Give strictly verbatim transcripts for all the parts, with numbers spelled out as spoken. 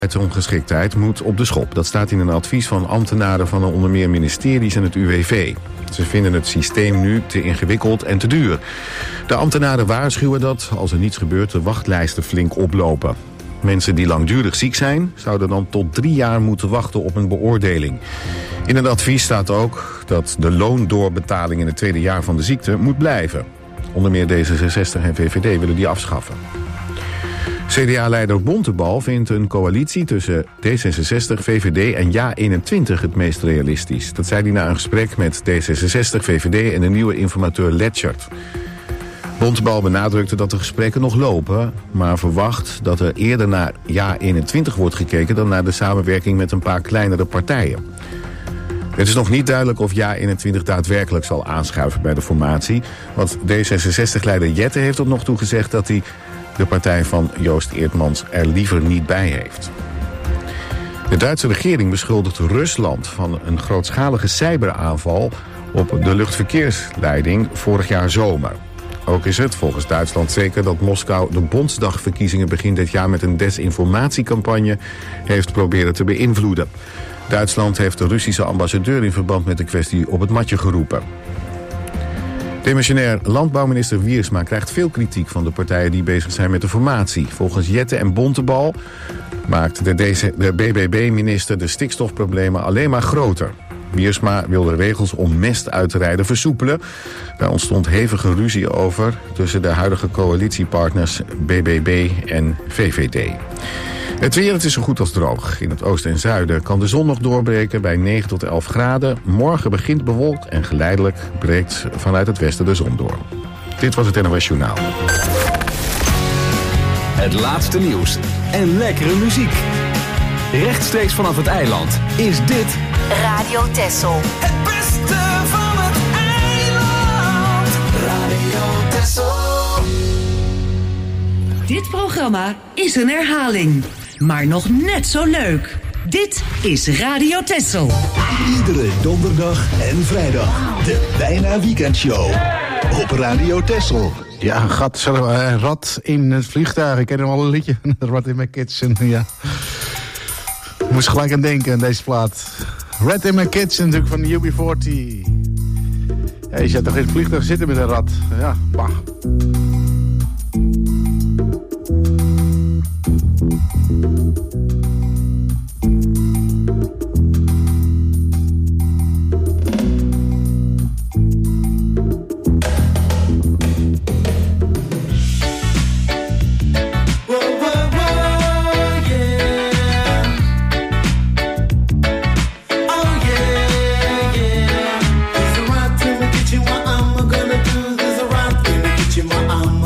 Ongeschiktheid moet op de schop. Dat staat in een advies van ambtenaren van onder meer ministeries en het U W V. Ze vinden het systeem nu te ingewikkeld en te duur. De ambtenaren waarschuwen dat, als er niets gebeurt, de wachtlijsten flink oplopen. Mensen die langdurig ziek zijn, zouden dan tot drie jaar moeten wachten op een beoordeling. In het advies staat ook dat de loondoorbetaling in het tweede jaar van de ziekte moet blijven. Onder meer D zesenzestig en V V D willen die afschaffen. C D A-leider Bontebal vindt een coalitie tussen D zesenzestig, V V D en Ja eenentwintig het meest realistisch. Dat zei hij na een gesprek met D zesenzestig, V V D en de nieuwe informateur Letchert. Bontebal benadrukte dat de gesprekken nog lopen, maar verwacht dat er eerder naar Ja eenentwintig wordt gekeken dan naar de samenwerking met een paar kleinere partijen. Het is nog niet duidelijk of Ja eenentwintig daadwerkelijk zal aanschuiven bij de formatie, want D zesenzestig-leider Jette heeft tot nog toe gezegd dat hij de partij van Joost Eertmans er liever niet bij heeft. De Duitse regering beschuldigt Rusland van een grootschalige cyberaanval op de luchtverkeersleiding vorig jaar zomer. Ook is het volgens Duitsland zeker dat Moskou de Bondsdagverkiezingen begin dit jaar met een desinformatiecampagne heeft proberen te beïnvloeden. Duitsland heeft de Russische ambassadeur in verband met de kwestie op het matje geroepen. Demissionair landbouwminister Wiersma krijgt veel kritiek van de partijen die bezig zijn met de formatie. Volgens Jette en Bontebal maakt de, de B B B-minister de stikstofproblemen alleen maar groter. Wiersma wil de regels om mest uit te rijden versoepelen. Daar ontstond hevige ruzie over tussen de huidige coalitiepartners B B B en V V D. Het weer, het is zo goed als droog. In het oosten en zuiden kan de zon nog doorbreken bij negen tot elf graden. Morgen begint bewolkt en geleidelijk breekt vanuit het westen de zon door. Dit was het N O S Journaal. Het laatste nieuws en lekkere muziek. Rechtstreeks vanaf het eiland is dit Radio Texel. Het beste van het eiland. Radio Texel. Dit programma is een herhaling, maar nog net zo leuk. Dit is Radio Texel. Iedere donderdag en vrijdag de Bijna Weekendshow op Radio Texel. Ja, gat, uh, rat in het vliegtuig. Ik ken hem al een liedje. Rat in my kitchen, ja. Ik moest gelijk aan denken aan deze plaat. Rat in my kitchen, natuurlijk van de U B veertig. Ja, je zit toch in het vliegtuig zitten met een rat. Ja, bah. There's a rat in the kitchen, what am I gonna do? There's a rat in the kitchen, what am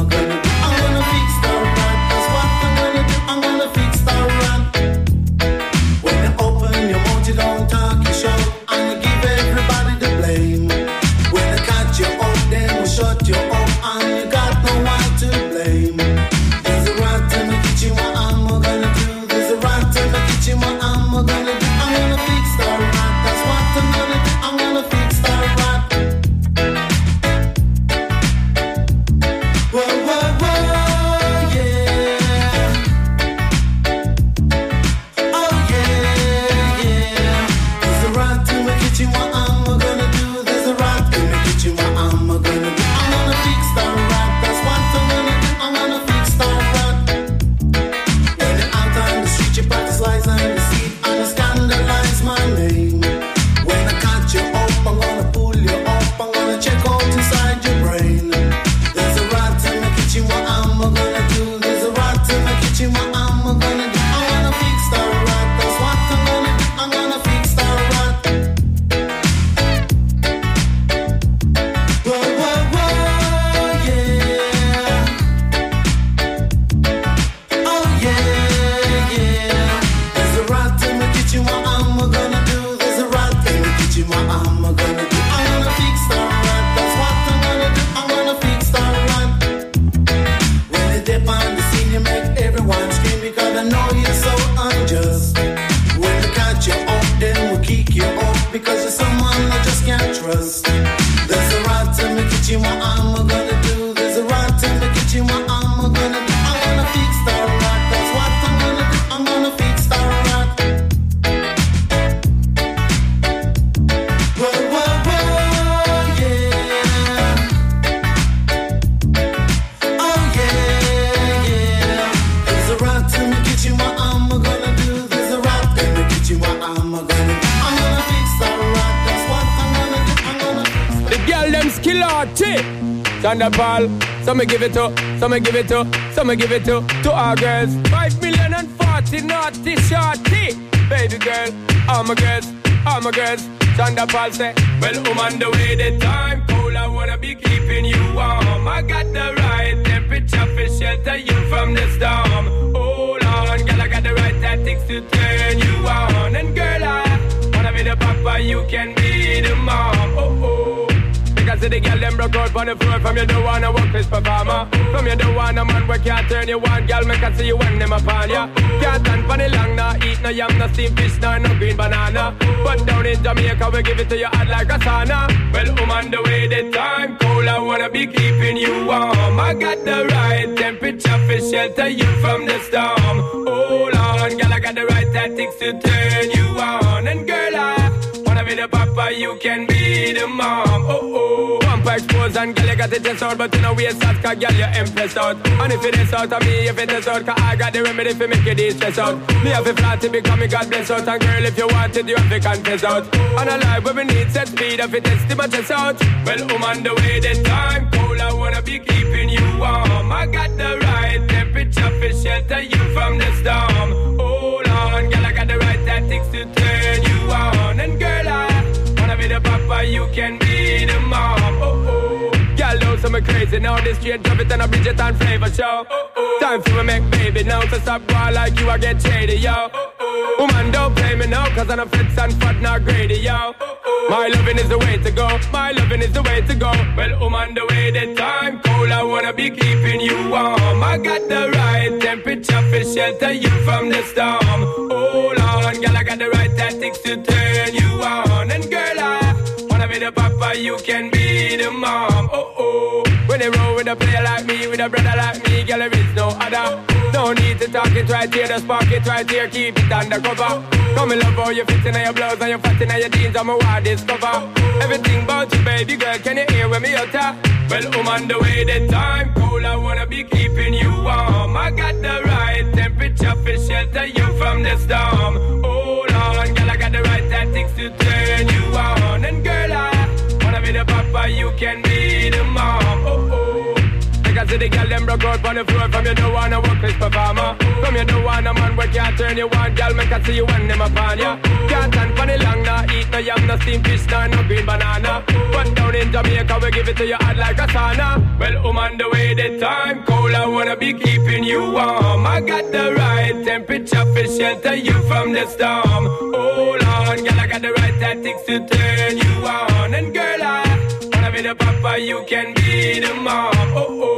shorty. Shonda Paul, some me give it to, some me give it to, some me give it to, to our girls. Five million and forty naughty shorty. Baby girl, all my girls, all my girls. Shonda Paul say, well, I'm on the way, the time cold, I wanna be keeping you warm. I got the right temperature for shelter you from the storm. Hold on, girl, I got the right tactics to turn you on. And girl, I wanna be the papa, you can be the mom. Oh, oh. Because the girl them broke out on the floor. From you don't wanna work this performer. From you don't wanna man where can't turn you on. Girl, make I see you when them upon ya. Can't stand for the long, nah. Eat no yam, no steamed fish, nah, no green banana. But down in Jamaica, we give it to you hot like a sauna. Well, I'm on the way, the time cold, I wanna be keeping you warm. I got the right temperature for shelter you from the storm. Hold on, girl, I got the right tactics to turn you on. And girl, I wanna be the papa, you can be the mom. Oh, oh. Pump expose and girl, you got the test out. But you know we start, cause girl, you impressed out. And if it is out of me, if it is out, cause I got the remedy for make you de-stress out. Me have a flat to become me God bless out. And girl, if you want it, you have to confess out. And a life where we need set speed, if it is to my chest out. Well, I'm on the way, the time cold, I wanna be keeping you warm. I got the right temperature for shelter you from the storm. Hold on, girl, I got the right tactics to turn you on. And girl, I wanna be the papa, you can be the mom. Oh, oh. Girl, don't say me crazy now. This straight drop it and a Bridget and flavor show. Oh, oh. Time for me make baby now. To stop going like you, I get shady, yo. Oh, oh. Woman, don't play me now, cause I'm a fits and fat, not greedy, yo. Oh, oh. My loving is the way to go. My loving is the way to go. Well, I'm on the way, the time cold, I wanna be keeping you warm. I got the right temperature for shelter you from the storm. Hold on, girl, I got the right tactics to turn you on. And girl, I wanna be the papa, you can be the mom. Oh, oh. When they roll with a player like me, with a brother like me, girl, there is no other. No need to talk it right here, just park it right here, keep it undercover. Come and love how you fit in your blouse and you fat in your jeans, I'm a wild discover. Everything about you, baby girl, can you hear when me utter? Well, I'm on the way, the time cold, I wanna be keeping you warm. I got the right temperature for shelter you from the storm. Hold on, girl, I got the right tactics to turn you on. And girl, I wanna be the papa, you can be the mom. Oh, oh. Because the girl them broke out on the floor. From you don't wanna work this performer. From you don't wanna man where can't turn you on. Girl, make I see you when them upon ya. Can't stand for the long, nah. Eat no yam, no steamed fish, nah, no green banana. But down in Jamaica, we give it to you hot like a sauna. Well, I'm on the way, the time cold, I wanna be keeping you warm. I got the right temperature for shelter you from the storm. Hold on, girl, I got the right tactics to turn you on. And girl, I wanna be the papa, you can be the mom. Oh, oh.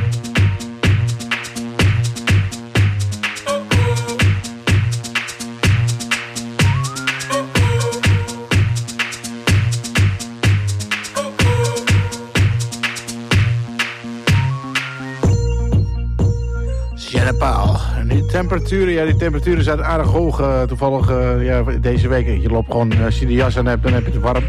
Shonda Paul. En die temperaturen, ja, die temperaturen zijn aardig hoog. Uh, toevallig uh, ja, deze week. Je loopt gewoon, als je de jas aan hebt, dan heb je het warm.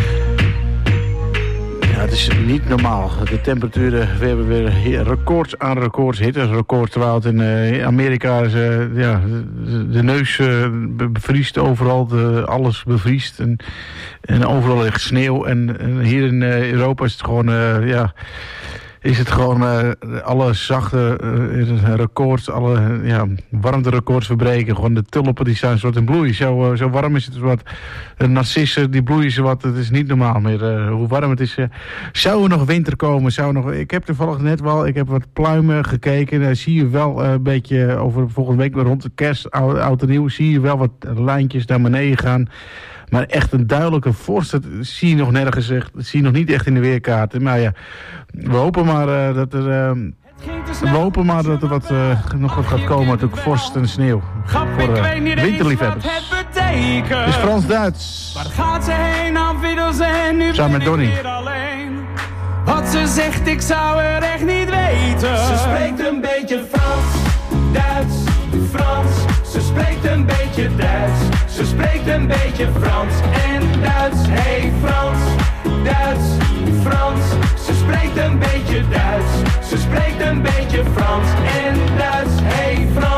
Ja, het is niet normaal. De temperaturen, we hebben weer records aan records, hitterecords. Terwijl het in uh, Amerika is, uh, ja, de, de neus uh, bevriest overal, de, alles bevriest. En, en overal ligt sneeuw. En, en hier in uh, Europa is het gewoon, uh, ja... is het gewoon uh, alle zachte uh, records, alle ja, warmterecords verbreken. Gewoon de tulpen die staan soort in bloei. Zo, uh, zo warm is het. Wat, de narcissen die bloeien zo wat. Het is niet normaal meer uh, hoe warm het is. Uh, zou er nog winter komen? Zou nog, ik heb toevallig net wel, ik heb wat pluimen gekeken. Daar zie je wel uh, een beetje over volgende week rond de kerst, oud, oud en nieuw. Zie je wel wat lijntjes naar beneden gaan. Maar echt een duidelijke vorst, dat zie je nog nergens, echt, dat zie je nog niet echt in de weerkaarten. Maar ja, we hopen maar uh, dat er, uh, we hopen maar dat er wat, uh, nog wat gaat komen, natuurlijk vorst en sneeuw. Voor uh, winterliefhebbers. Het is Frans-Duits. Waar gaat ze heen, aan en nu samen met Donnie. Wat ze zegt, ik zou er echt niet weten. Ze spreekt een beetje Frans, Duits, Frans. Ze spreekt een beetje Duits. Ze spreekt een beetje Frans en Duits. Hey Frans, Duits, Frans. Ze spreekt een beetje Duits. Ze spreekt een beetje Frans en Duits. Hey Frans. Ze spreekt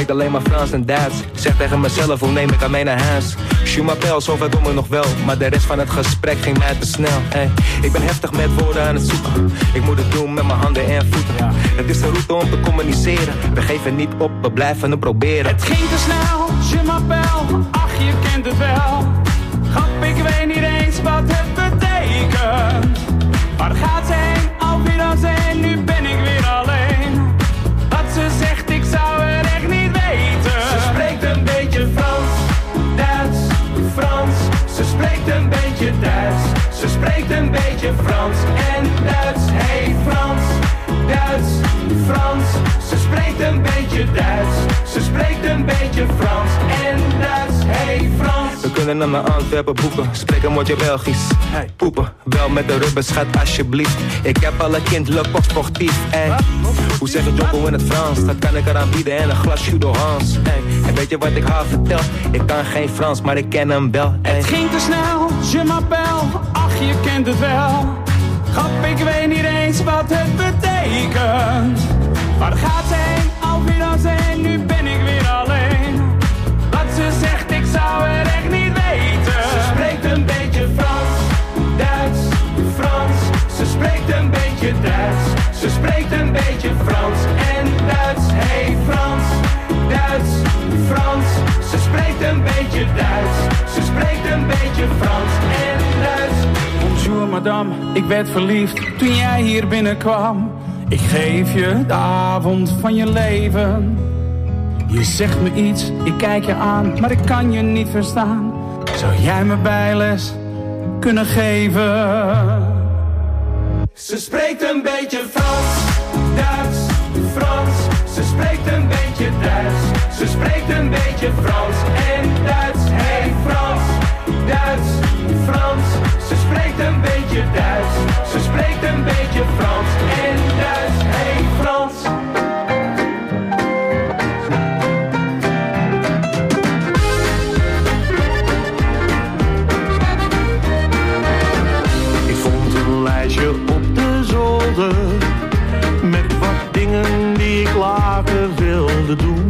spreek alleen maar Frans en Duits. Zeg tegen mezelf, hoe neem ik aan mij naar huis? Je m'appelle, zover doen we nog wel. Maar de rest van het gesprek ging mij te snel. Hey, ik ben heftig met woorden aan het zoeken. Ik moet het doen met mijn handen en voeten. Ja. Het is de route om te communiceren. We geven niet op, we blijven het proberen. Het ging te snel, je m'appelle. Ach, je kent het wel. Grap, ik weet niet eens wat het betekent. Waar gaat ze heen? Alweer dan zijn, nu ben ik weer alleen. Wat ze zegt, ik zou het echt niet weten. Ze spreekt een beetje Frans, Duits, Frans. Ze spreekt een beetje Duits. Ze spreekt een beetje Frans en Duits. Hey Frans, Duits, Frans. Ze spreekt een beetje Duits. Ze spreekt een beetje Frans en Duits. Hey Frans. We kunnen naar mijn Antwerpen boeken. Spreek een woordje Belgisch. Hey, poepen, wel met de rubber, schat alsjeblieft. Ik heb al een kind, le pop sportief. Hey. Hoe zeg je Jocko in het Frans? Dat kan ik eraan bieden en een glas Jus d'Orange. Hey. En weet je wat ik haar vertel? Ik kan geen Frans, maar ik ken hem wel. Hey. Het ging te snel, je m'appelle. Ach, je kent het wel. Grap, ik weet niet eens wat het betekent. Waar gaat ze heen? Alweer dan zijn, nu ben ik weer alleen. Wat ze zegt, ik zou het echt niet weten. Ze spreekt een beetje Frans, Duits, Frans. Ze spreekt een beetje Duits. Ze spreekt een beetje Frans en Duits. Hey Frans, Duits, Frans. Ze spreekt een beetje Duits. Ze spreekt een beetje Frans en Duits. Bonjour madame, ik werd verliefd toen jij hier binnenkwam. Ik geef je de avond van je leven. Je zegt me iets, ik kijk je aan, maar ik kan je niet verstaan. Zou jij me bijles kunnen geven? Ze spreekt een beetje Frans, Duits, Frans. Ze spreekt een beetje Duits. Ze spreekt een beetje Frans en Duits. Hey Frans, Duits, Frans. Ze spreekt een beetje Duits. Ze spreekt een beetje Frans en Duits. Hey Frans. Ik vond een lijstje op de zolder met wat dingen die ik later wilde doen.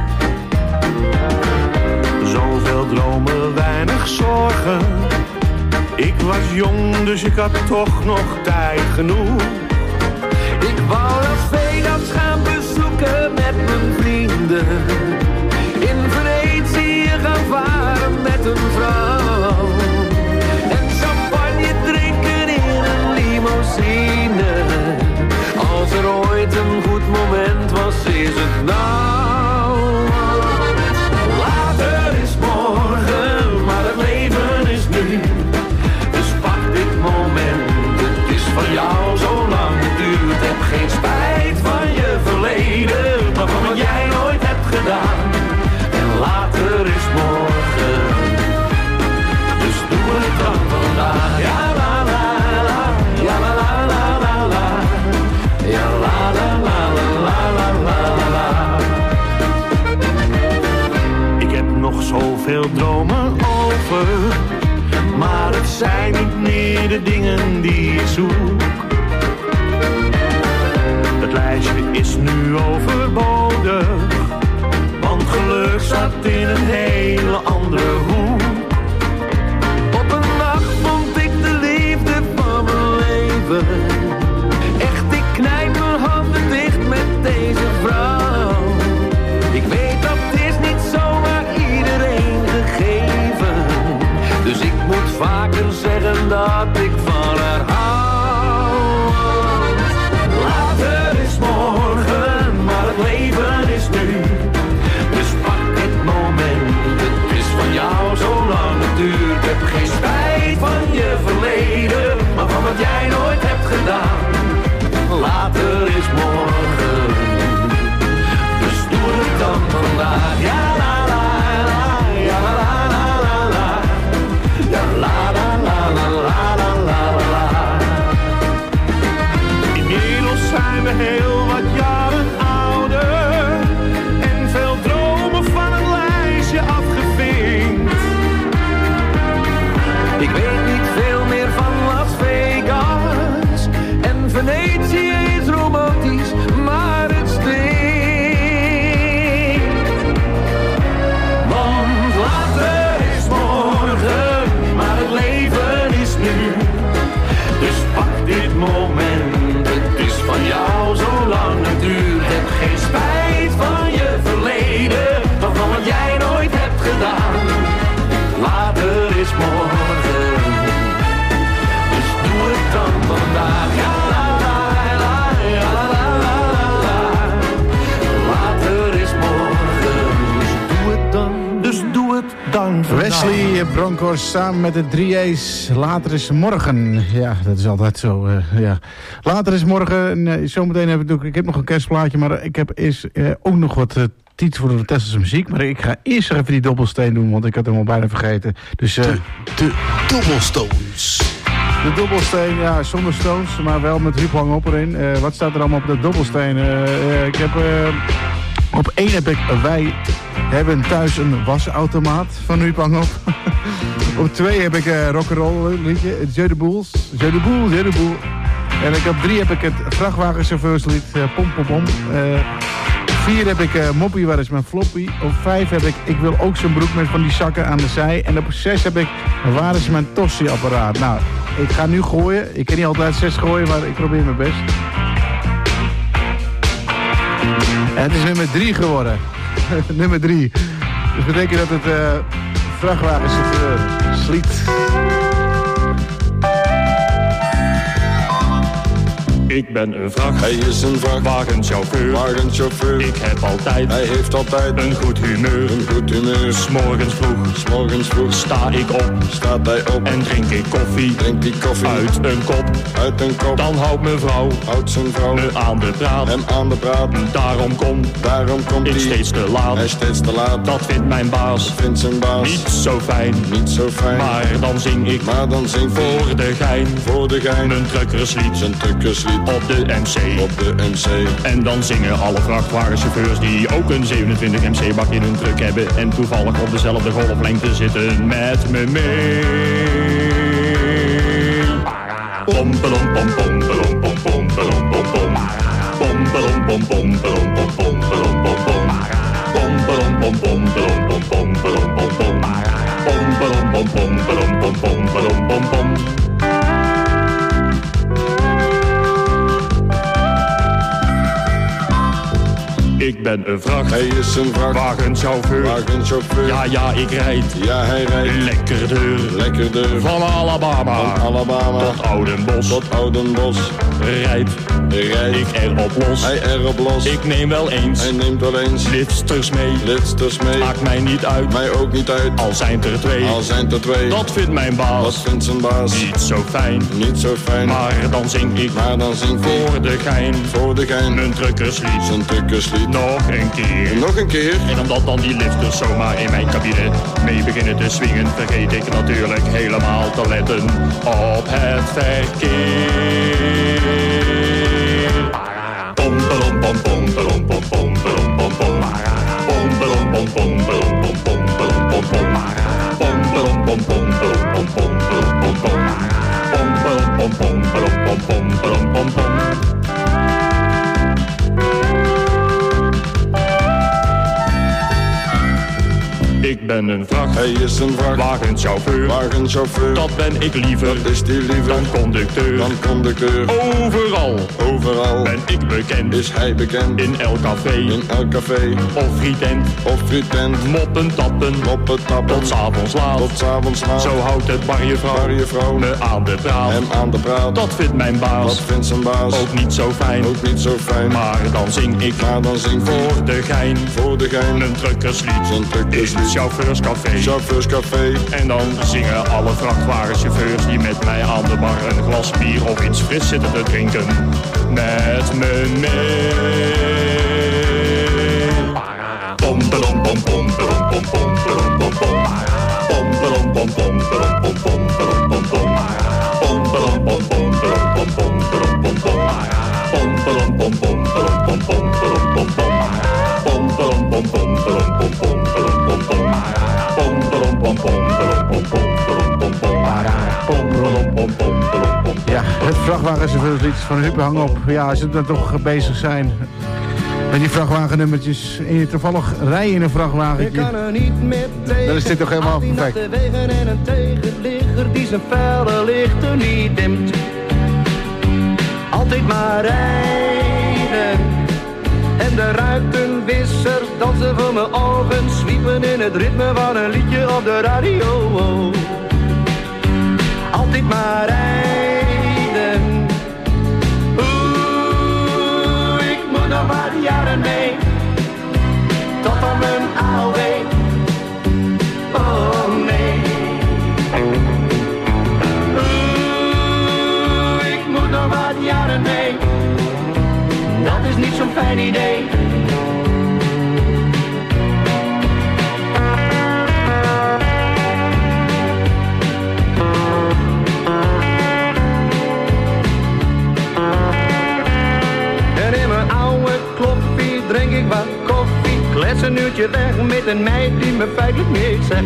Zoveel dromen, weinig zorgen. Ik was jong, dus ik had toch nog tijd genoeg. Ik wou Las Vegas gaan bezoeken met mijn vrienden. In Venetië gaan varen met een vrouw. En champagne drinken in een limousine. Als er ooit een goed moment was, is het nou. Later is morgen, maar het leven is nu. Dus pak dit moment, het is van jou zolang het duurt. Heb geen spijt van je verleden, maar van wat jij nooit hebt gedaan. En later is morgen, dus doe het dan vandaag. Ja la la la, ja la la la la la, ja la la la la la la la la. Ik heb nog zoveel dromen over, maar het zijn niet meer de dingen die ik zoek. Het lijstje is nu overbodig, want geluk zat in een hele andere hoek. Op een nacht vond ik de liefde van mijn leven. Echt, ik knijp mijn handen dicht met deze vrouw. Ik weet dat is niet zomaar iedereen gegeven. Dus ik moet vaker zeggen dat ik van haar hou. Later is morgen, maar het leven is nu. Dus pak het moment, het het dan vandaag? Wesley Bronkhorst samen met de drie A's. Later is morgen. Ja, dat is altijd zo. Uh, ja. Later is morgen. Uh, zometeen heb ik, ook, ik heb nog een kerstplaatje. Maar ik heb eerst uh, ook nog wat uh, titels voor de Tesselse muziek. Maar ik ga eerst even die dobbelsteen doen. Want ik had hem al bijna vergeten. Dus, uh, de, de dobbelstones. De dobbelsteen, ja, zonder stones. Maar wel met Huub Hangop erin. Uh, wat staat er allemaal op de dobbelsteen? Uh, uh, ik heb... Uh, Op één heb ik, wij hebben thuis een wasautomaat van Huub Hangop. Op twee heb ik uh, rock'n'roll liedje, Jeu de Boels, Jeu de Boel, Jeu de Boel. En ik op drie heb ik het vrachtwagenchauffeurslied, uh, Pom Pom Pom. Uh, vier heb ik uh, Moppie, waar is mijn floppy. Op vijf heb ik, ik wil ook zo'n broek met van die zakken aan de zij. En op zes heb ik, waar is mijn Tossie-apparaat. Nou, ik ga nu gooien. Ik kan niet altijd zes gooien, maar ik probeer mijn best. En het is nummer drie geworden. nummer drie. Dus dat betekent dat het uh, vrachtwagenchauffeur sliet. Ik ben een vracht. Hij is een vrachtwagenchauffeur. Wagenchauffeur. Ik heb altijd. Hij heeft altijd een goed humeur. Een goed humeur. S'morgens vroeg. S'morgens vroeg. Sta ik op. Staat hij op. En drink ik koffie. Drink ik koffie. Uit een kop. Uit een kop. Dan houdt mijn vrouw. Houdt zijn vrouw. Me aan de praat. Hem aan de praat. Daarom komt. Daarom komt ik hij. steeds te laat. Hij steeds te laat. Dat vindt mijn baas. Dat vindt zijn baas. Niet zo fijn. Niet zo fijn. Maar dan zing ik. Maar dan zingt hij. Voor de gein. Voor de gein. Mijn truckerslied. Zijn truckerslied. Op de M C. Op de M C. En dan zingen alle vrachtwagenchauffeurs die ook een zevenentwintig M C-bak in hun truck hebben en toevallig op dezelfde golflengte zitten met me mee. Pom pelom pom pom pelom pom pom pelom pom pom. Pom pelom pom pom pelom pom pom pelom pom pom. Pom pelom pom pom pelom pom pom pelom pom pom. Pom pelom pom pom pelom pom pom pelom pom pom. Ik ben een vracht. Hij is een vrachtwagenchauffeur. Wagenchauffeur. Ja, ja, ik rijd. Ja, hij rijdt. Lekkerder. Lekkerder. Van Alabama. Van Alabama. Tot Oudenbos. Tot Oudenbos. Rijd. Rijd. Ik erop los. Hij erop los. Ik neem wel eens. Hij neemt wel eens. Lifters mee. Lifters mee. Maakt mij niet uit. Mij ook niet uit. Al zijn er twee. Al zijn er twee. Dat vindt mijn baas. Dat vindt zijn baas. Niet zo fijn. Niet zo fijn. Maar dan zing ik. Maar dan zingt hij. Voor de gein. Voor de gein. Mijn truckerslied. Zijn truckerslied. Nog een keer. Nog een keer. En omdat dan die lifters zomaar in mijn cabine mee beginnen te swingen, vergeet ik natuurlijk helemaal te letten op het verkeer. Pom pelom pom pom pelom pom pom pelom pom pom. Pom pelom pom pom pelom pom pom pelom pom pom. Pom pelom pom pom pelom pom pom pelom pom pom. Pom pelom pom pom pelom pom pom pelom pom pom. Ik ben een vracht. Hij is een vrachtwagenchauffeur. Wagenchauffeur. Dat ben ik liever. Dat is die liever. Dan conducteur. Dan conducteur. Overal. Overal. Ben ik bekend. Is hij bekend. In elk café. In elk café. Of frietent. Of frietent. Moppen tappen. Moppen tappen. Tot 's avonds laat. Tot 's avonds laat. Zo houdt het barjevrouw. Barjevrouw. Me aan de praat. Hem aan de praat. Dat vindt mijn baas. Dat vindt zijn baas. Ook niet zo fijn. Ook niet zo fijn. Maar dan zing ik. Maar dan zingt hij. Voor de gein. Voor de gein. Een truckerslied. Zijn truckerslied. In het chauffeurscafé. Chauffeurscafé. En dan zingen alle vrachtwagenchauffeurs die met mij aan de bar een glas bier of iets fris zitten te drinken met me mee. Pom pelom pom pom pelom pom pom pelom pom pom. Pom pelom pom pom pelom pom pom pelom pom pom. Pom pelom pom pom pelom pom pom pelom pom pom. Pom pelom pom pom pelom pom pom pelom pom pom. Pom pelom pom pom pelom pom pom pelom pom pom. Pom pelom pom pom pelom pom pom pelom pom pom. Pom pelom pom pom pelom pom pom. Ja, het vrachtwagenchauffeurslied van Huub Hangop. Ja, als we dan toch bezig zijn met die vrachtwagennummertjes en je toevallig rijden in een vrachtwagentje, dan is dit toch helemaal perfect. De wegen en een tegenligger die zijn felle lichten niet dimt. Altijd maar rijden. En de ruitenwissers dansen voor mijn ogen, zwiepen in het ritme van een liedje op de radio. Altijd maar rijden. Oeh, ik moet nog maar jaren mee, tot aan mijn A O W. fijn idee. En in mijn oude kloffie drink ik wat koffie. Klets een uurtje weg met een meid die me feitelijk niks zegt.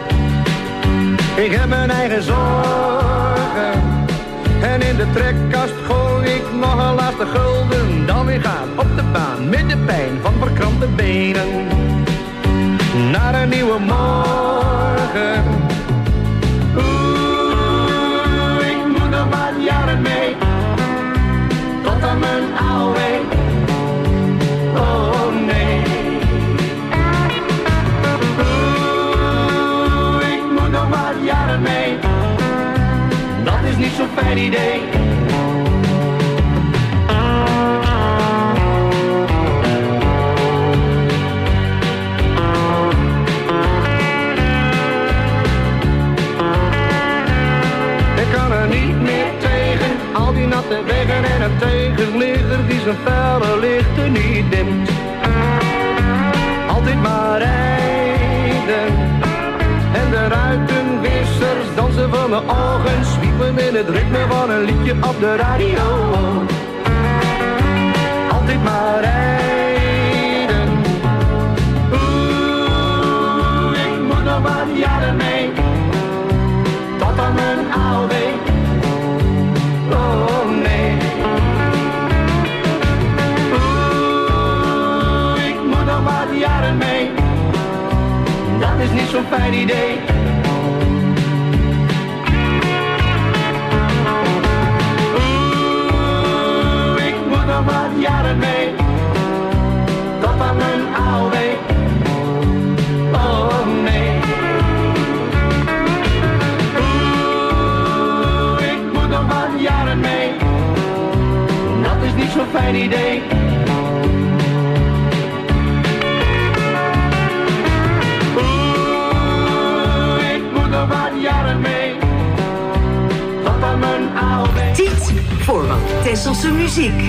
Ik heb mijn eigen zorgen. En in de trekkast gooi ik nog een laatste gulden. Dan weer gaan op de baan met de pijn van verkrampte benen. Naar een nieuwe morgen. Oeh, ik moet nog wat jaren mee. Tot aan mijn oude. Oh nee. Oeh, ik moet nog wat jaren mee. Dat is niet zo'n fijn idee. Ik kan er niet meer tegen, al die natte wegen en een tegenligger die zijn felle lichten niet dimt. Altijd maar rijden en de ruitenwissers dansen van mijn ogen, zwiepen in het ritme van een liedje op de radio. Altijd maar rijden. Oeh, ik moet nog wat jaren mee. Tot aan mijn oude. Oh nee. Oeh, ik moet nog wat jaren mee. Dat is niet zo'n fijn idee. Oeh, ik moet nog wat jaren mee. Tot aan mijn oude. Oh nee. Oeh, ik moet nog wat jaren mee. Dat is niet zo'n fijn idee. Jaren mee, tot aan mijn oude. Tijd voor wat Tesselse muziek.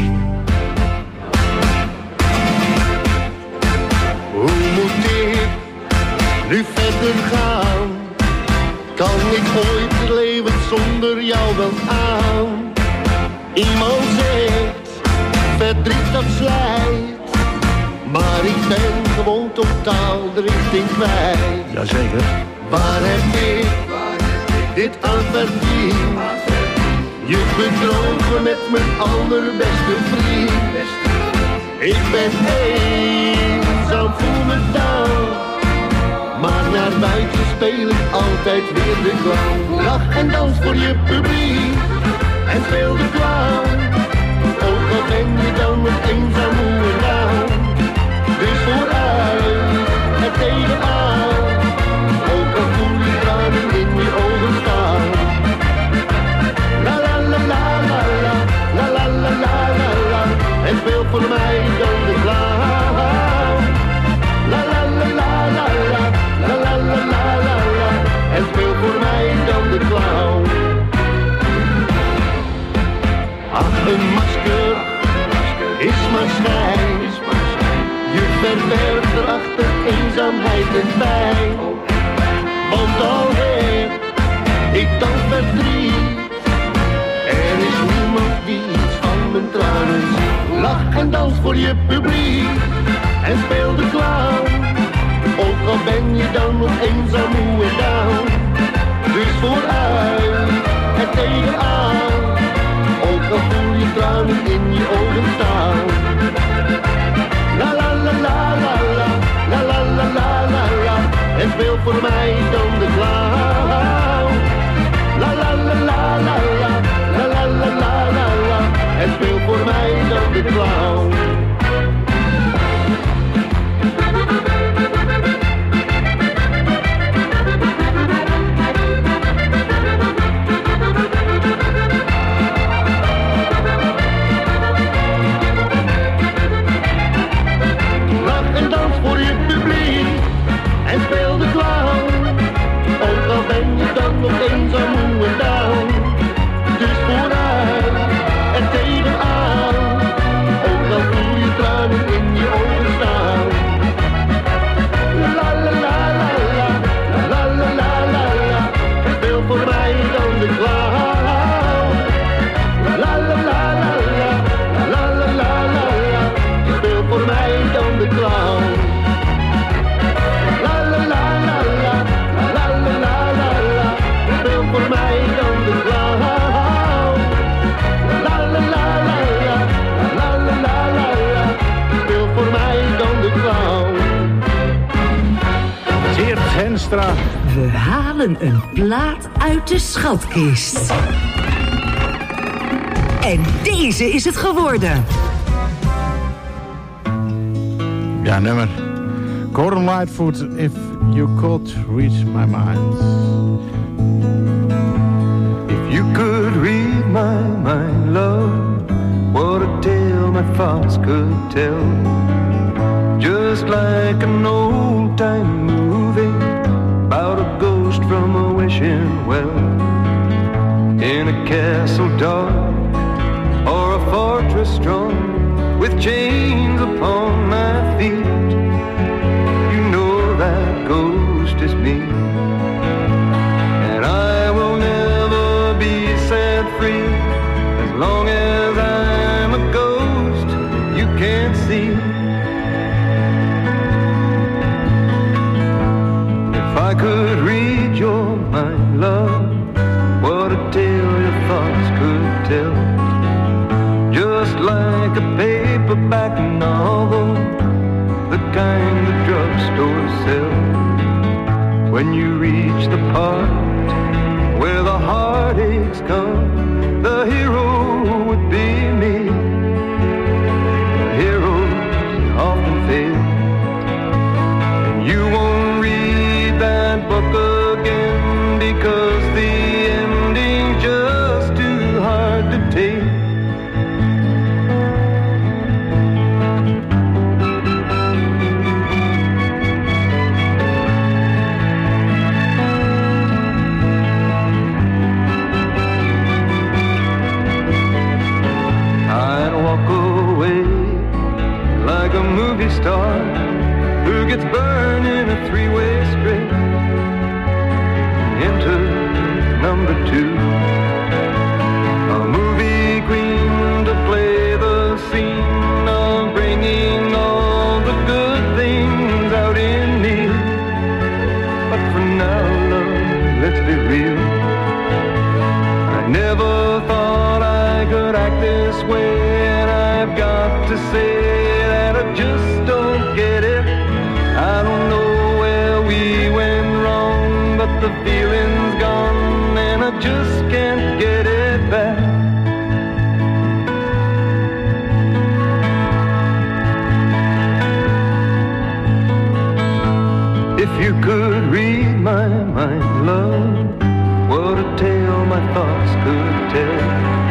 Hoe moet ik nu verder gaan? Kan ik ooit het leven zonder jou wel aan? Iemand zegt, verdriet dat slijt. Maar ik ben gewoon totaal de richting kwijt. Jazeker. Waar heb ik dit aan verdiend? Je bedroog me met mijn allerbeste vriend. Ik ben eenzaam, voel me down. Maar naar buiten speel ik altijd weer de clown. Lach en dans voor je publiek en speel de clown. Ook al ben je dan nog eenzaam, moe en down. Dus vooruit en tegenaan. Ook al voel je tranen in je ogen staan. La la la la la la, la la la la la la. En speel voor mij dan de clown. La la la la la la, la la la la la la. En speel voor mij dan de clown. Ach, een masker is maar schijn. Je verbergt erachter eenzaamheid en pijn. Want al heb ik dan verdriet, er is niemand die iets van mijn tranen ziet. Lach en dans voor je publiek en speel de clown. Ook al ben je dan nog eenzaam, moe en down. Dus vooruit en tegenaan. Ook al voel je tranen in je ogen staan. La la la la la la, la la la la la la. En speel voor mij dan de clown. La la la la la la, la la la la la la. En speel voor mij dan de clown. Lach en dans voor je publiek en speel de clown. Extra. We halen een plaat uit de schatkist. En deze is het geworden. Ja, nummer. Gordon Lightfoot, If You Could Reach My Mind. If you could read my mind, love, what a tale my thoughts could tell. Just like an old-time movie about a ghost from a wishing well. In a castle dark or a fortress strong with chains upon my feet, you know that ghost is me. And I will never be set free as long as I'm a ghost you can't see. If I could read your mind, love, what a tale your thoughts could tell. Just like a paperback novel, the kind the drugstore sells. When you reach the part where the heartaches come, the hero would be me. The heroes often fail, and you won't read that book again because the ending's just too hard to take. Like a movie star who gets burned in a three-way straight into number two. A movie queen to play the scene of bringing all the good things out in me. But for now, love, let's be real. I never thought I could act this way, and I've got to say I just don't get it. I don't know where we went wrong, but the feeling's gone and I just can't get it back. If you could read my mind, love, what a tale my thoughts could tell.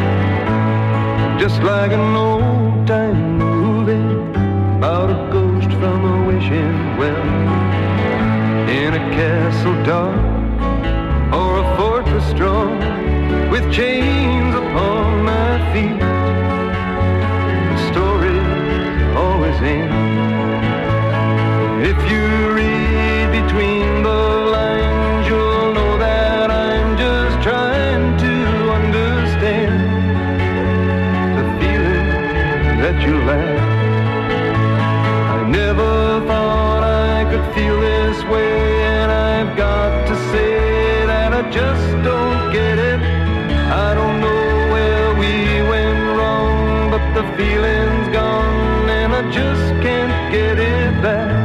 Just like an old-time movie about a ghost from a wishing well. In a castle dark or a fortress strong with chains upon my feet, the story's always ends. If you read between the lines, you'll know that I'm just trying to understand the feeling that you lack. Never thought I could feel this way, and I've got to say that I just don't get it. I don't know where we went wrong, but the feeling's gone and I just can't get it back.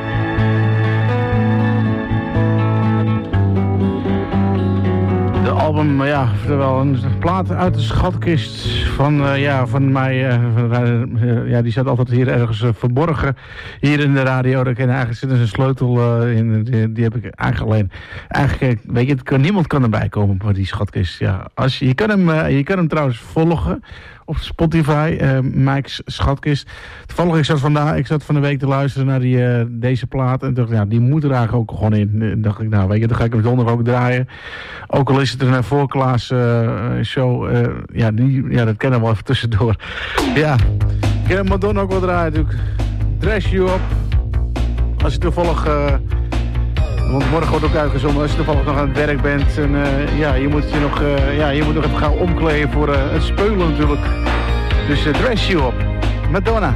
De album, ja, terwijl een plaat uit de schatkist van, uh, ja, van mij, uh, van, uh, ja, die zat altijd hier ergens uh, verborgen, hier in de radio. Daar kan eigenlijk zit er een sleutel uh, in, die, die heb ik eigenlijk alleen, eigenlijk, weet je, het kan, niemand kan erbij komen voor die schatkist. Ja, als je, je kan hem, uh, je kan hem trouwens volgen op Spotify, uh, Mike's Schatkist. Toevallig, ik zat, vandaag, ik zat van de week te luisteren naar die, uh, deze plaat. En dacht, ja, die moet er eigenlijk ook gewoon in. En dacht ik, nou weet je, dan ga ik hem zondag ook draaien. Ook al is het een voorklaas uh, show. Uh, ja, die, ja, dat kennen we wel even tussendoor. Ja, ik heb Madonna ook wel draaien natuurlijk. Dress You Up. Als je toevallig... Uh, Want morgen wordt ook uitgezonden als je toevallig nog aan het werk bent. En uh, ja, je moet je nog, uh, ja, je moet nog even gaan omkleden voor uh, het speulen natuurlijk. Dus uh, Dress You Up. Madonna.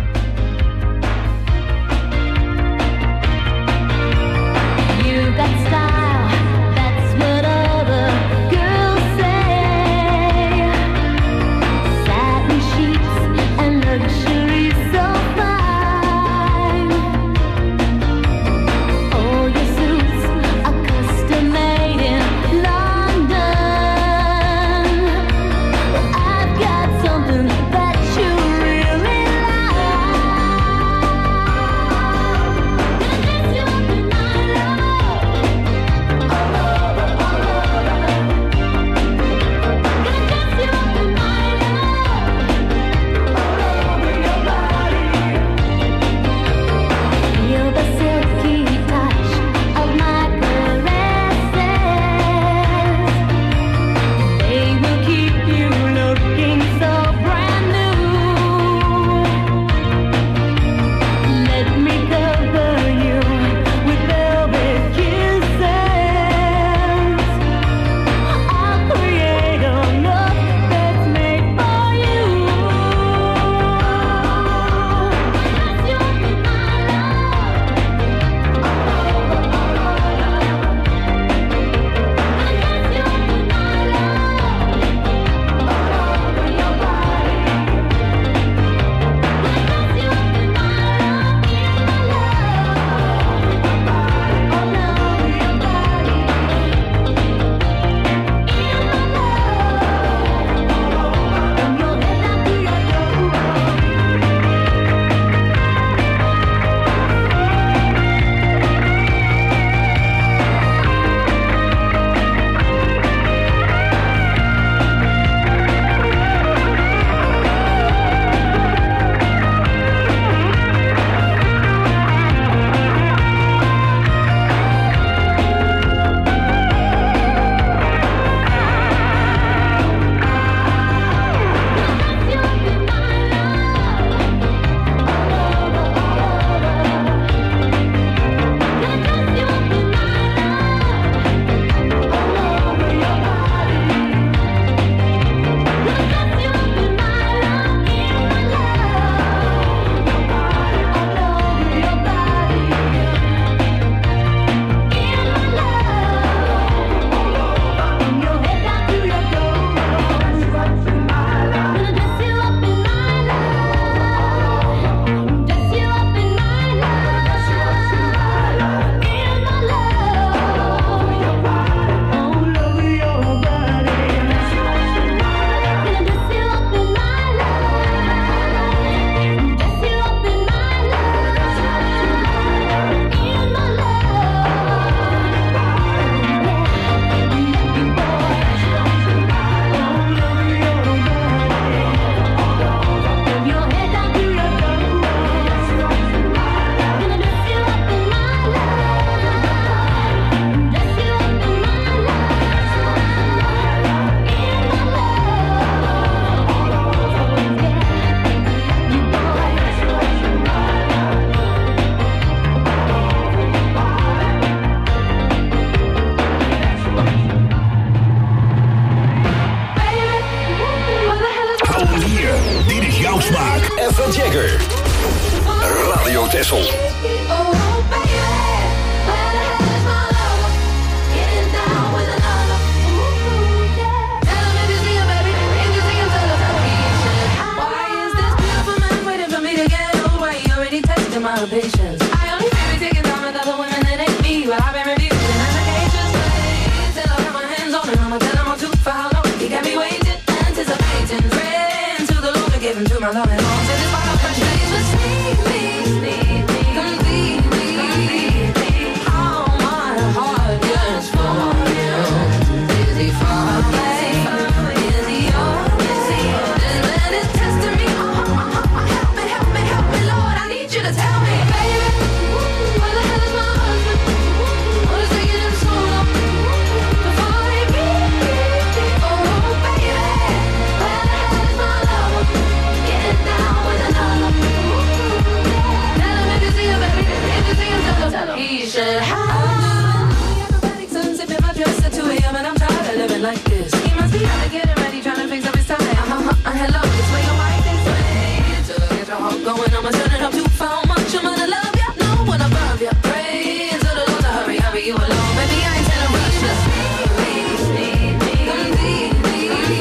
You got style, that's what all the girls say. Satin sheets and luxury so fine. All your suits are my love and all. So this part of fresh days, just need me, need me, come be me. All my heart yearns for you. Is he far away? Is he yours? This man is testing me. Oh, oh, oh, oh, help me, help me, help me, Lord. I need you to tell me, baby, where the hell is my husband? What is taking him so long to find me? Oh, baby, where the hell is my lover? Getting down with another. Tell him if you see him, baby, if you see him, tell him, tell him. He should have acrobatic sons if my dress at two a.m. and I'm tired of living like this. He must be out to getting ready, trying to fix up his time. Uh-huh, uh, hello, this way your wife is way. To get your heart going, I'ma turn it up too far. Much I'm gonna love ya, no one above ya. Pray to the Lord to hurry, hurry you along. Baby, I ain't telling rush ya. Need me, come be me.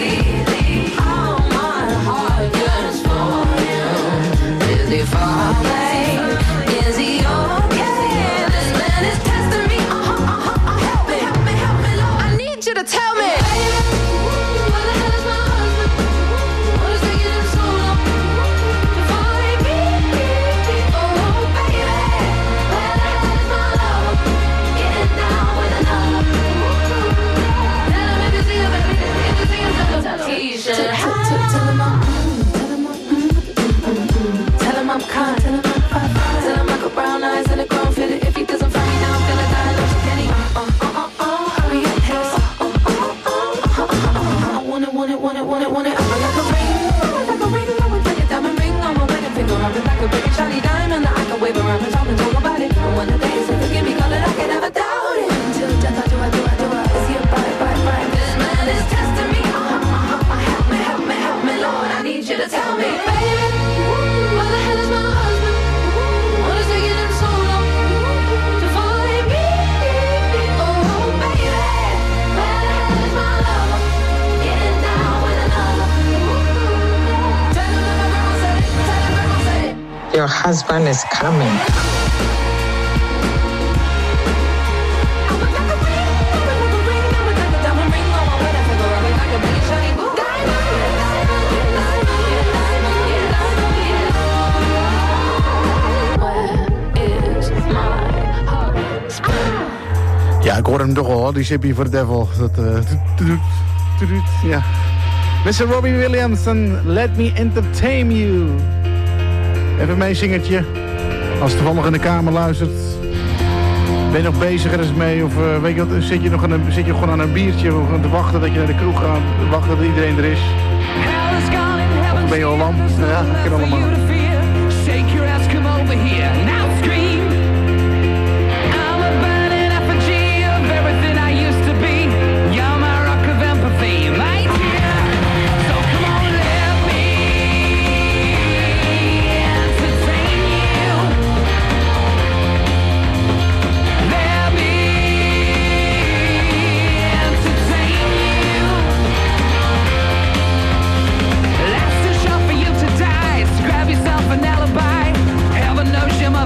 All my heart yearns for you. Is he far away? Is he okay? This man is testing me. Uh-huh, uh-huh, uh, help me, help me, help me, Lord. I need you to tell me. Baby, where the hell is my husband? What is taking him so long to find me? Oh, baby, where the hell is my lover? Getting down with another. Tell him if you see him, baby, if you see him, tell him, tell him. He should have. Tell him I'm, tell him I'm, tell him I'm kind, tell him I'm fine, tell him I got brown eyes and a grown fit. If he doesn't find me now, I'm gonna die. Don't you get it? Uh, uh, uh, uh, hurry up, yes. Uh, uh, uh, uh, uh, uh, uh, I want it, want it, want it, want it, want it. I'm like a ring, like a ring, I would like a diamond ring on my wedding finger. I'm like a big shiny diamond that I can wave around and talk and talk about it. And when the days say forgive me, call it, I can never doubt it. Until death, I do, I do, I do, I see it, bye, bye, bye. This man is testing me. Uh, uh, uh, help me, help me, help me, Lord. I need you to tell me, baby, where the hell is my husband? What is taking him so long to find me? Oh, baby, where the hell is my lover? Getting down with another. Tell him that my grandma said it. Tell him grandma said it. Your husband is coming. Ja, ik hoor hem toch al, die Zippy for the Devil. Dat, uh, toet, toet, toet, toet, ja. mister Robbie Williams en Let Me Entertain You. Even mee zingertje. Als je toevallig in de kamer luistert. Ben je nog bezig ergens mee? Of uh, weet je wat, zit je, nog aan een, zit je gewoon aan een biertje of te wachten dat je naar de kroeg gaat? Wachten dat iedereen er is? Of ben je al lam? Ja, dat kan allemaal. Shake your ass, come over here, now scream. I'm a burning effigy of everything I used to be. You're my rock of empathy, my dear. So come on, let me entertain you. Let me entertain you. Life's too short for you to die, so grab yourself an alibi. Heaven knows you must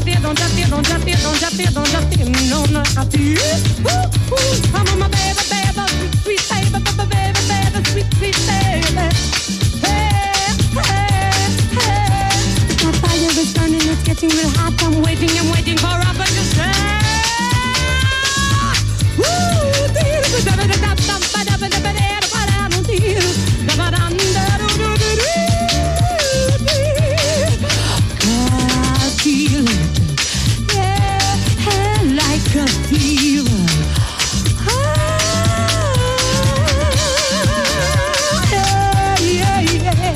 feel, don't you feel, don't you feel, don't you feel, don't you feel, no, no, I feel. Ooh, ooh, come on, my baby, baby, sweet, sweet baby, baby, baby, baby, sweet, sweet baby. Hey, hey, hey. My fire is burning, it's getting real hot. I'm waiting, I'm waiting for a to say. Ooh, dear, da da da da da da da da da da da da da da da like a fever. Ah, yeah, yeah, yeah.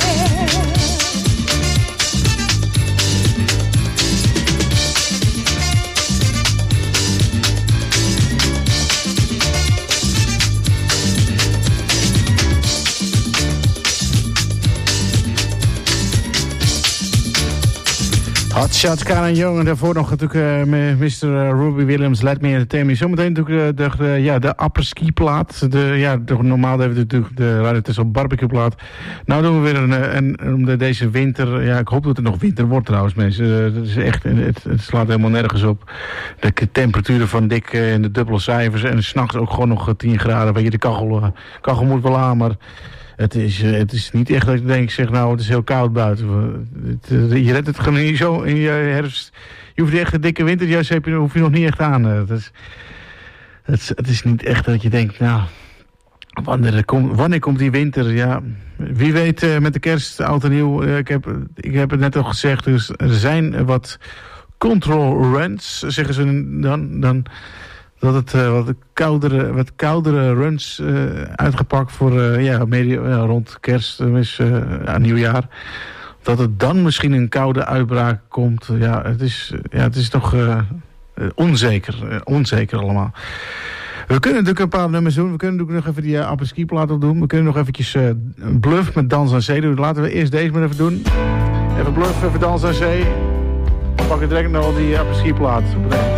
Hotshot, Karen Young en daarvoor nog natuurlijk uh, mister Ruby Williams, Let Me Entertain Me. Zometeen natuurlijk de, de, ja, de apres-ski plaat. De, ja, de, normaal hebben we natuurlijk de Radio Tessel barbecue plaat. Nou doen we weer een, een, om de, deze winter, ja ik hoop dat het nog winter wordt trouwens mensen. Uh, dat is echt, het, het slaat helemaal nergens op. De temperaturen van dik uh, in de dubbele cijfers en 's nachts ook gewoon nog tien graden. Weet je, de kachel, uh, kachel moet wel aan, maar... Het is, het is niet echt dat ik denk, zeg nou, het is heel koud buiten. Het, je redt het gewoon niet zo in je herfst. Je hoeft niet echt een dikke winterjas, heb je, hoef je nog niet echt aan. Het is, het, het is niet echt dat je denkt, nou, wanneer, kom, wanneer komt die winter? Ja, wie weet uh, met de kerst, oud en nieuw. Uh, ik, heb, ik heb het net al gezegd, dus er zijn wat control runs, zeggen ze dan... dan dat het uh, wat koudere, wat koudere runs uh, uitgepakt voor uh, ja, media, uh, rond kerst, uh, ja, nieuwjaar. Dat het dan misschien een koude uitbraak komt. Ja, het is, ja, het is toch uh, onzeker. Uh, onzeker allemaal. We kunnen natuurlijk een paar nummers doen. We kunnen natuurlijk nog even die uh, apres-ski plaat op doen. We kunnen nog eventjes uh, Bluff met Dans aan Zee doen. Laten we eerst deze maar even doen. Even Bluff, even Dans aan Zee. We pakken direct nog die apres-ski plaat. Bedankt.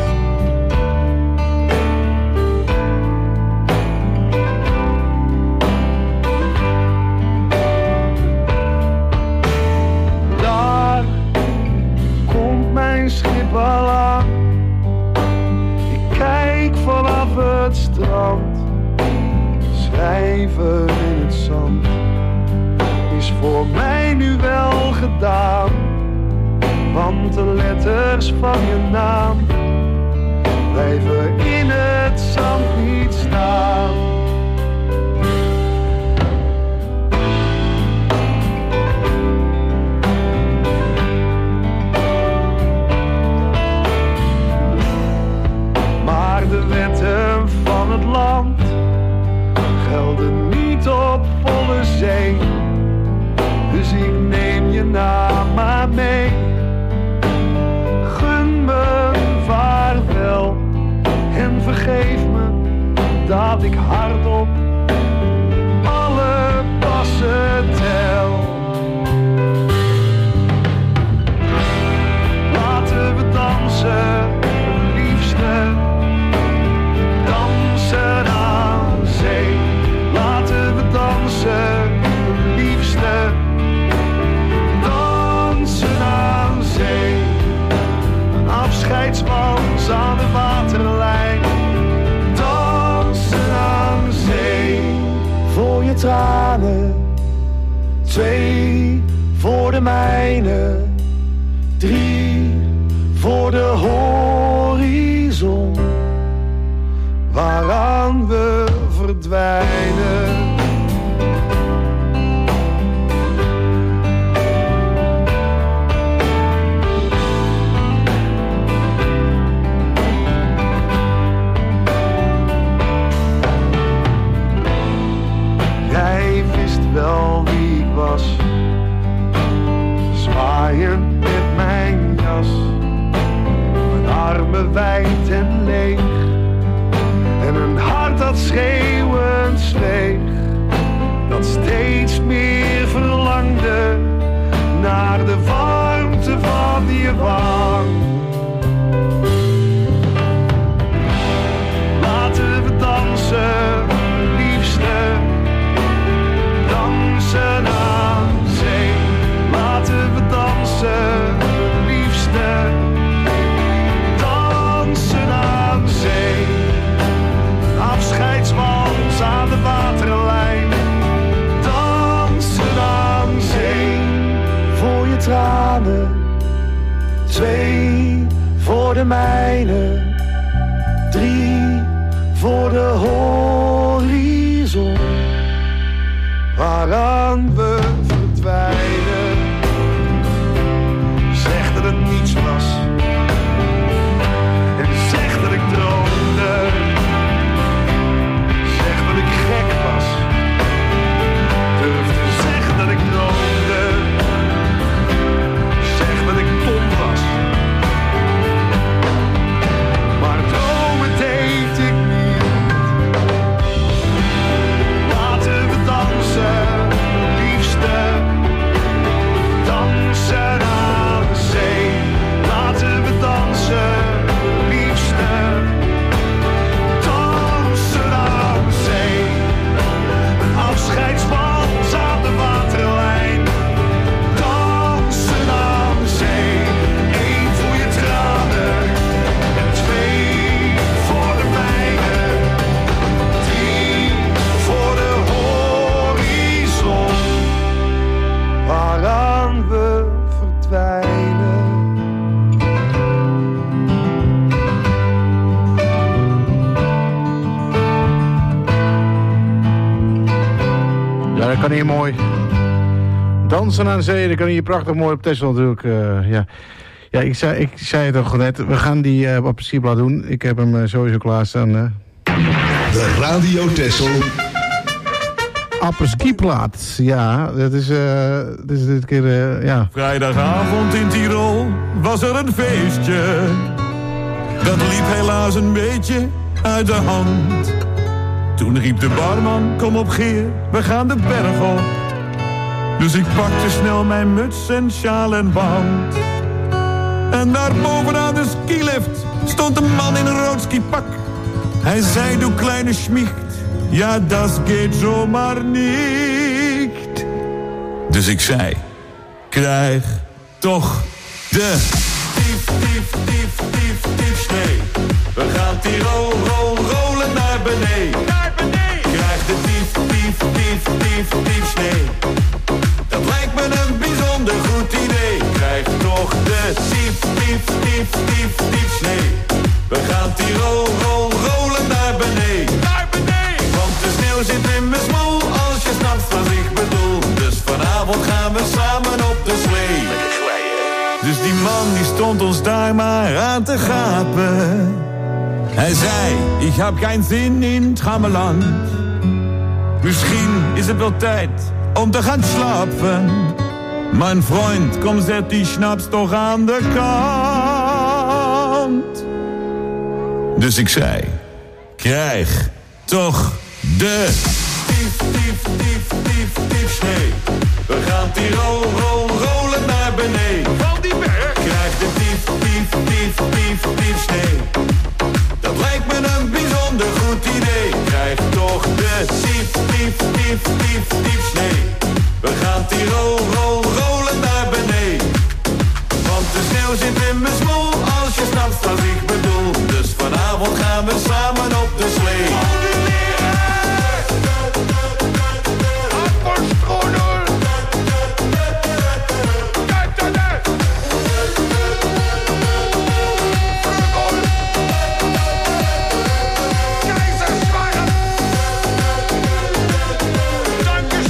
Schip al aan. Ik kijk vanaf het strand. Schrijven in het zand is voor mij nu wel gedaan. Want de letters van je naam blijven in het zand niet staan. De wetten van het land gelden niet op volle zee. Dus ik neem je naam maar mee. Gun me vaarwel en vergeef me dat ik hardop alle passen tel. Laten we dansen, liefste. Dansen aan zee, laten we dansen, liefste. Dansen aan zee, een afscheidswals aan de waterlijn. Dansen aan zee, voor je tranen. Twee voor de mijne, drie voor de horizon. Waaraan we verdwijnen. Jij wist wel wie ik was, zwaaiend met mijn jas, mijn armen wijd en leeg. En een hart dat schreeuwend zweeg, dat steeds meer verlangde naar de warmte van je wang. Laten we dansen, liefste, dansen aan zee. Laten we dansen, liefste, Twee voor de mijne, drie voor de horizon, waaraan we verdwijnen. Zeg dat het niets was en zeg dat ik droomde. Zeg dat ik gek was, durf te zeggen dat ik droomde. Zeg dat ik dom was, maar dromen deed ik niet. Laten we dansen, liefste, dansen aan de zee. Laten we dansen, liefste, dansen aan de zee. Een afscheidswals aan de waterlijn, dansen aan de zee. Eén voor je tranen en twee voor de mijne, drie voor de horizon, waaraan we verdwijnen. Ja, dat kan hier mooi. Dansen aan de zee, dat kan hier prachtig mooi op Texel natuurlijk. Uh, ja. Ja, ik zei, ik zei het al net. We gaan die uh, op principe doen. Ik heb hem uh, sowieso klaarstaan. Uh. De Radio Texel apres-ski-plaat. Ja, dat is, uh, dat is dit keer, uh, ja. Vrijdagavond in Tirol was er een feestje. Dat liep helaas een beetje uit de hand. Toen riep de barman, kom op Geer, we gaan de berg op. Dus ik pakte snel mijn muts en sjaal en band. En daar bovenaan de skilift stond een man in een rood skipak. Hij zei, du kleine Schmicht, ja, das geht zomaar niet. Dus ik zei, krijg toch de dief, dief, dief, dief, dief, snee. We gaan Tirol, rol, rollen naar beneden. Naar beneden. Krijg de dief, dief, dief, dief, dief, snee. Dat lijkt me een bijzonder goed idee. Krijg toch de dief, dief, dief, dief, dief, snee. We gaan Tirol, rol, rollen naar beneden. Naar beneden. Want de sneeuw zit in mijn smoel, als je snapt wat ik bedoel. Dus vanavond gaan we samen op de slee. Dus die man die stond ons daar maar aan te gapen. Hij zei, ik heb geen zin in het Trammeland. Misschien is het wel tijd om te gaan slapen. Mijn vriend, kom zet die schnaps toch aan de kant. Dus ik zei, krijg toch de dief, dief, dief, dief, dief, snee. We gaan Tirol, rol, rollen naar beneden. Van die berg. Krijg de dief, dief, dief, dief, dief, snee. Dat lijkt me een bijzonder goed idee. Krijg toch de dief, dief, dief, dief, dief, snee. We gaan Tirol, rol, rollen naar beneden. Want de sneeuw zit in mijn smoel, als je snapt wat ik bedoel. Dus vanavond gaan we samen op de slee. Danke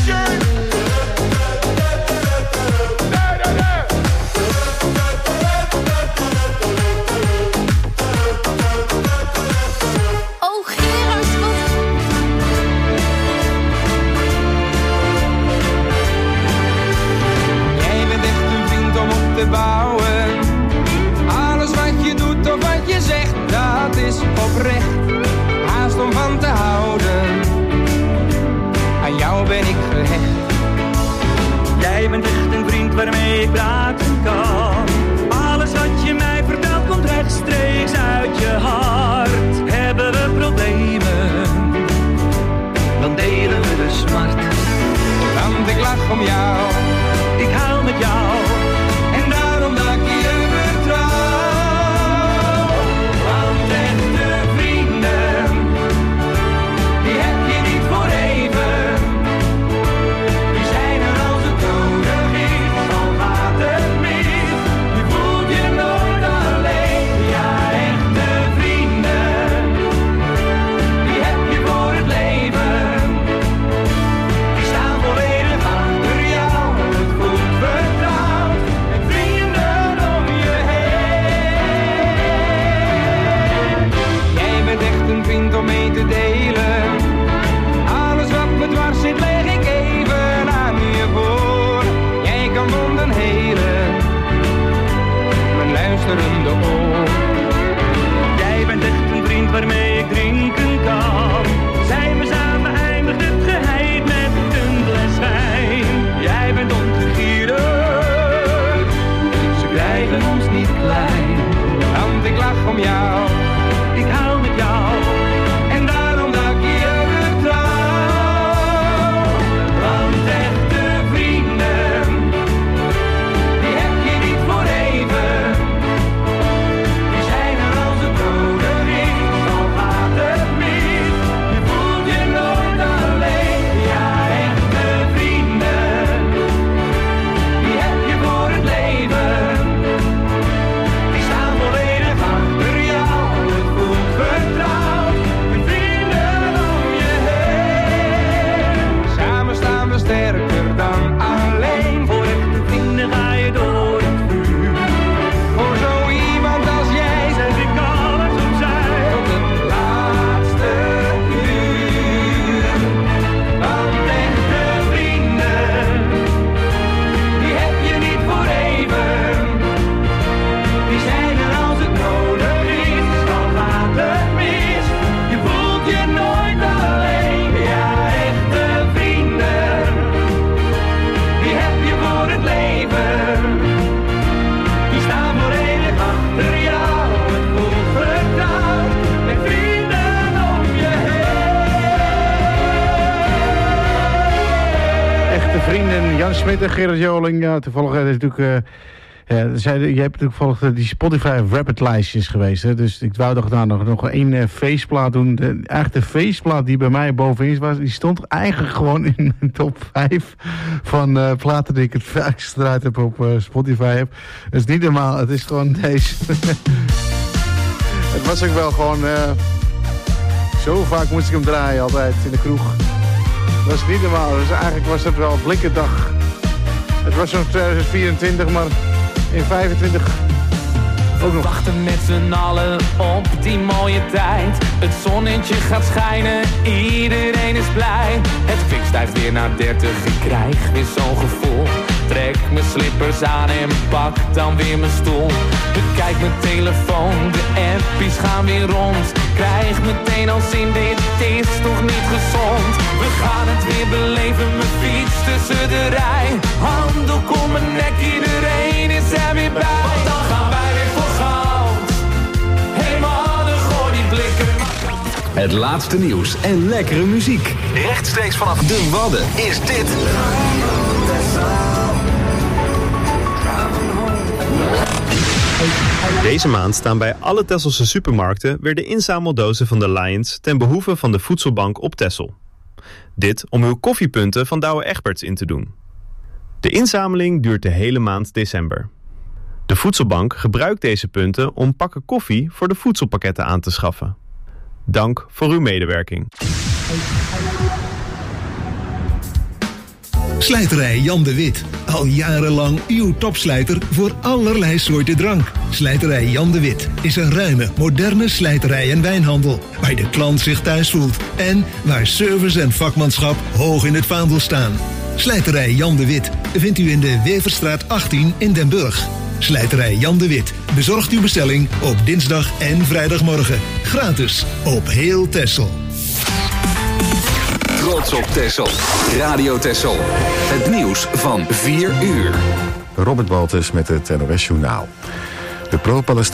Jan Smit en Gerard Joling. Ja, toevallig is natuurlijk... Uh, ja, zij, je hebt natuurlijk volgens die Spotify Rapid lijstjes geweest. Hè? Dus ik wou toch daar nog, nog één uh, feestplaat doen. De, eigenlijk de feestplaat die bij mij bovenin was, die stond eigenlijk gewoon in de top vijf van uh, platen die ik het vaakst gedraaid heb op uh, Spotify. Heb. Dat is niet normaal, het is gewoon deze. Het was ook wel gewoon... Uh, zo vaak moest ik hem draaien altijd in de kroeg. Dat was niet normaal, dus eigenlijk was het wel blikkendag. Het was zo'n tweeduizend vierentwintig, maar in vijfentwintig ook nog. We wachten met z'n allen op die mooie tijd. Het zonnetje gaat schijnen, iedereen is blij. Het kwik stijgt weer naar dertig, ik krijg weer zo'n gevoel. Trek mijn slippers aan en pak dan weer mijn stoel. Bekijk mijn telefoon, de appies gaan weer rond. Krijg meteen al zin, dit is toch niet gezond. We gaan het weer beleven, mijn fiets tussen de rij. Handdoek om mijn nek, iedereen is er weer bij. Want dan gaan wij weer voor goud. Hey mannen, gooi die blikken. Het laatste nieuws en lekkere muziek. Rechtstreeks vanaf de Wadden is dit... Deze maand staan bij alle Tesselse supermarkten weer de inzameldozen van de Lions ten behoeve van de Voedselbank op Texel. Dit om uw koffiepunten van Douwe Egberts in te doen. De inzameling duurt de hele maand december. De Voedselbank gebruikt deze punten om pakken koffie voor de voedselpakketten aan te schaffen. Dank voor uw medewerking. Slijterij Jan de Wit. Al jarenlang uw topslijter voor allerlei soorten drank. Slijterij Jan de Wit is een ruime, moderne slijterij en wijnhandel. Waar de klant zich thuis voelt. En waar service en vakmanschap hoog in het vaandel staan. Slijterij Jan de Wit vindt u in de Weverstraat achttien in Den Burg. Slijterij Jan de Wit bezorgt uw bestelling op dinsdag en vrijdagmorgen. Gratis op heel Texel. Trots op Texel. Radio Texel. Het nieuws van vier uur. Robert Baltus met het N O S Journaal. De pro-Palestijnen